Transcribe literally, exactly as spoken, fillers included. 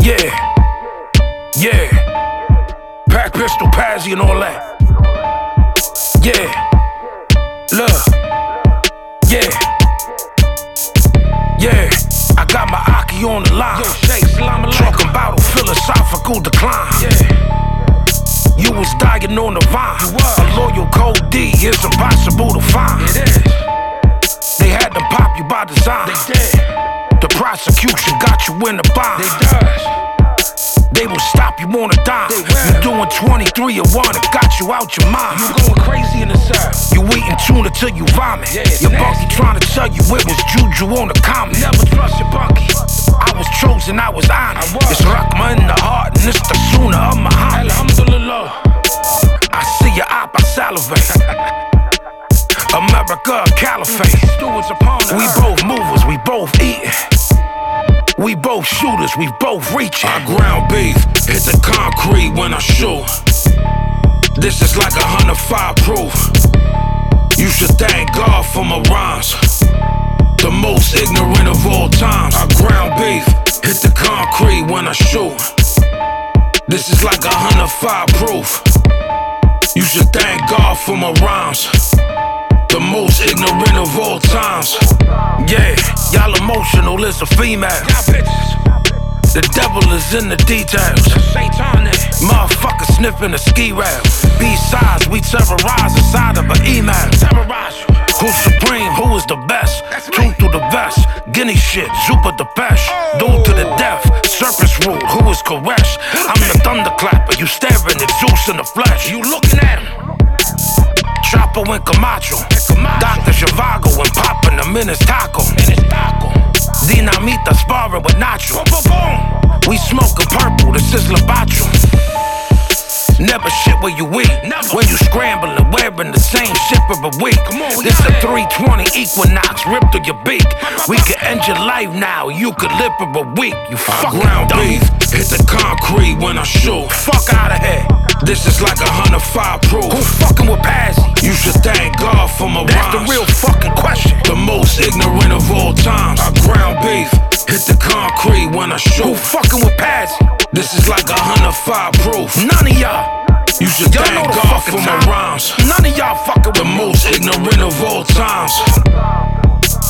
Yeah, yeah. Pack pistol, Pazzy and all that. Yeah, look. Yeah, yeah. I got my Aki on the line. Talking about a philosophical decline. Yeah. You was dying on the vine. A loyal Code D is impossible to find. It is. They had to pop you by design. They did. The prosecution got you in the bind. They does. They will stop you on a dime. You doing twenty-three and one, it got you out your mind. You going crazy in the south. You eating tuna till you vomit. Yeah, your bunkie trying to tell you it was juju on the comment. Never trust your bunkie. I was chosen, I was honored. I was. It's Rahma in the heart and it's the Sunnah of Muhammad. Alhamdulillah. I see your op, I salivate. America, a caliphate. We both movers, we both eating. We both shooters, we both reaching. I ground beef, hit the concrete when I shoot. This is like a hundred five proof. You should thank God for my rhymes. The most ignorant of all times. I ground beef, hit the concrete when I shoot. This is like a hundred five proof. You should thank God for my rhymes. The most ignorant of all times. Yeah, y'all emotional as a female. The devil is in the details. Motherfucker sniffing a ski rail. B-sides, we terrorize inside of an email. Who's supreme, who is the best? Truth through the vest. Guinea shit, super Depeche. Dude to the death, surface rule, who is Koresh? I'm the thunderclapper, you staring at Zeus in the flesh. You looking at him. Chapo and Camacho, Doctor Zhivago and popping them in his taco. Dinamita sparring with Nacho. We smoking purple, this is Labacho. Never shit where you eat. When you scrambling, wearing the same shit for a week. This a three twenty Equinox, ripped through your beak. We can end your life now, you could live for a week. You fucking ground beef, hit the concrete when I shoot. Fuck out of here. This is like a hundred five proof. Who fucking with Pazzy? You should thank God for my That's rhymes. The real fucking question. The most ignorant of all times. I ground beef, hit the concrete when I shoot. Who fucking with Pazzy? This is like a hundred five proof. None of y'all. You should thank God for my rhymes. None of y'all fucking with the most ignorant of all times.